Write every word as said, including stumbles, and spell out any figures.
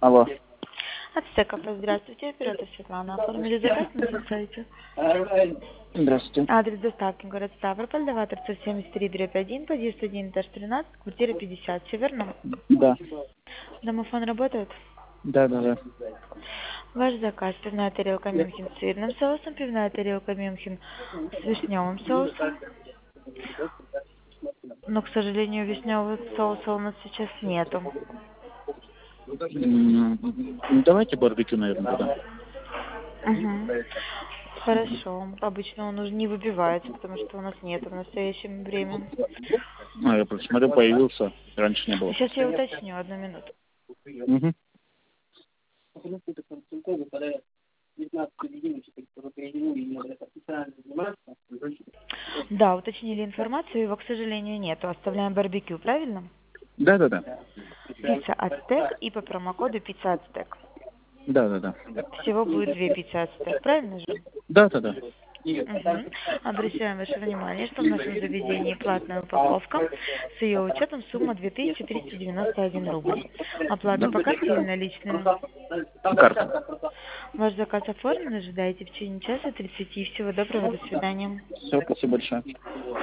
Алло. Ацтеков, здравствуйте, оператор Светлана. Оформили заказ на сайте. Здравствуйте. Адрес доставки город Ставрополь, Давай тридцать семьдесят три дробь один, подъезд один, этаж тринадцать, квартира пятьдесят, все верно? Да. Домофон работает? Да, да, да. Ваш заказ: пивная тарелка Мюнхен с сырным соусом, пивная тарелка Мюнхен с вишневым соусом. Но, к сожалению, вишневого соуса у нас сейчас нету. М, ну, Давайте барбекю, наверное, тогда. Угу. Хорошо. Обычно он уже не выбивается, потому что у нас нет в настоящее время. А, я просто смотрю, появился. Раньше не было. Сейчас я уточню, одну минуту. Угу. Да, уточнили информацию, его, к сожалению, нету. Оставляем барбекю, правильно? Да, да, да. Пицца Ацтек и по промокоду Пицца Ацтек. Да, да, да. Всего будет две пиццы Ацтек, правильно же? Да, да, да. Угу. Обращаем ваше внимание, что в нашем заведении платная упаковка. С ее учетом сумма две тысячи триста девяносто один рубль. Оплата по карте или наличными? Карта. Ваш заказ оформлен, ожидайте в течение часа тридцати. Всего доброго, до свидания. Все, спасибо большое.